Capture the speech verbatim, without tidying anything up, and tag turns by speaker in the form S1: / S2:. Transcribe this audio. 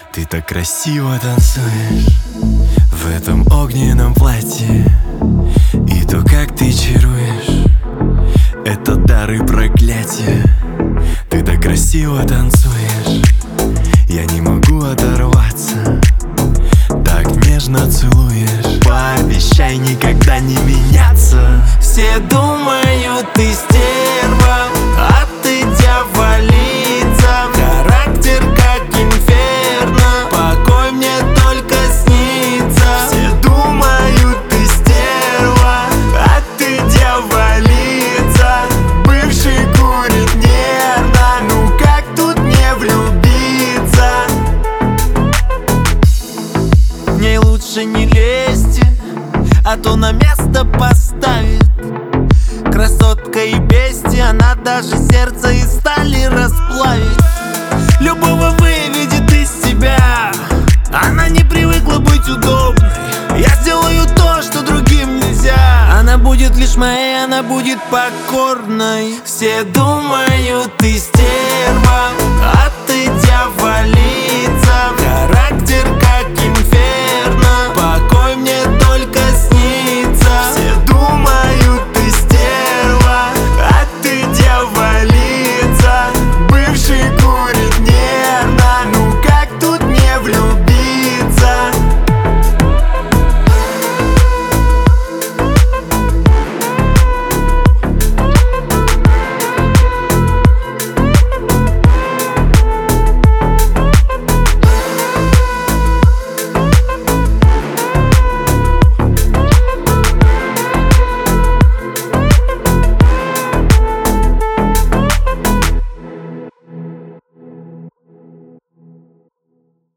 S1: Ты так красиво танцуешь в этом огненном платье, и то, как ты чаруешь, это дар и проклятие. Ты так красиво танцуешь, я не могу оторваться. Так нежно целуешь, пообещай никогда не меняться. Все думают, ты стерва, а ты дьяволица. Характер как инферно, покой мне только снится. Все думают, ты стерва, а ты дьяволица. Бывший курит нервно, ну как тут не влюбиться? В ней лучше не лезьте, а то на место поставит. Красотка и бестия, она даже сердце из стали расплавит. Любого выведет из себя, она не привыкла быть удобной. Я сделаю то, что другим нельзя. Она будет лишь моей, она будет покорной. Все думают, ты стерва, а